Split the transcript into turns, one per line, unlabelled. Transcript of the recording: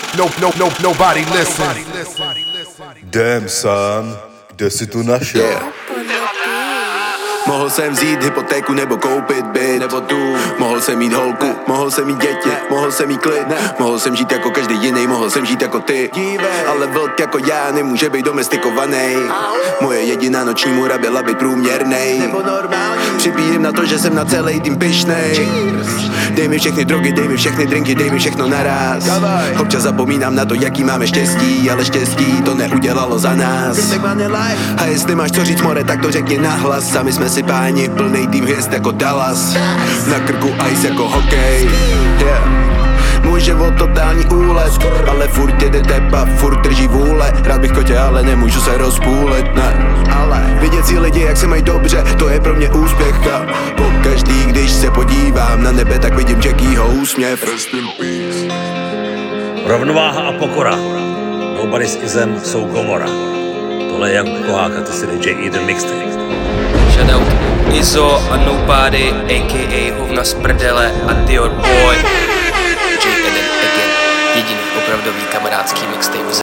nobody listen.
Damn son, kde si tu našel?
Mohl jsem vzít hypotéku nebo koupit byt, nebo tu. Mohl jsem mít holku, mohl jsem mít děti, mohl jsem mít klid, mohl jsem žít jako každý jiný, mohl jsem žít jako ty. Ale vlk jako já nemůže být domestikovaný. Moje jediná noční můra byla být průměrnej. Připijím na to, že jsem na celý tým pyšnej. Dej mi všechny drogy, dej mi všechny drinky, dej mi všechno naraz. Občas zapomínám na to, jaký máme štěstí, ale štěstí to neudělalo za nás. A jestli máš co říct, more, tak to řekni nahlas. Sami jsme si páni, plnej tým hvězd jako Dallas. Na krku ice jako hokej, yeah. Můj život totální úlet, ale furt jede tepa, furt drží vůle. Rád bych kotě, ale nemůžu se rozpůlit, ne. Ale vidět si lidi, jak se mají dobře, to je pro mě úspěch. A pokaždý, když se podívám na nebe, tak vidím Jackieho úsměv.
Rovnováha a pokora. Nobody's ism, jsou komora. Tohle je Jan Kohák a ty si DJ The Mixtape.
Shoutout Izzo a Nobody, a.k.a. Hovna z prdele a Dior Boy. J. Eden again. Jediný opravdový kamarádský mixtape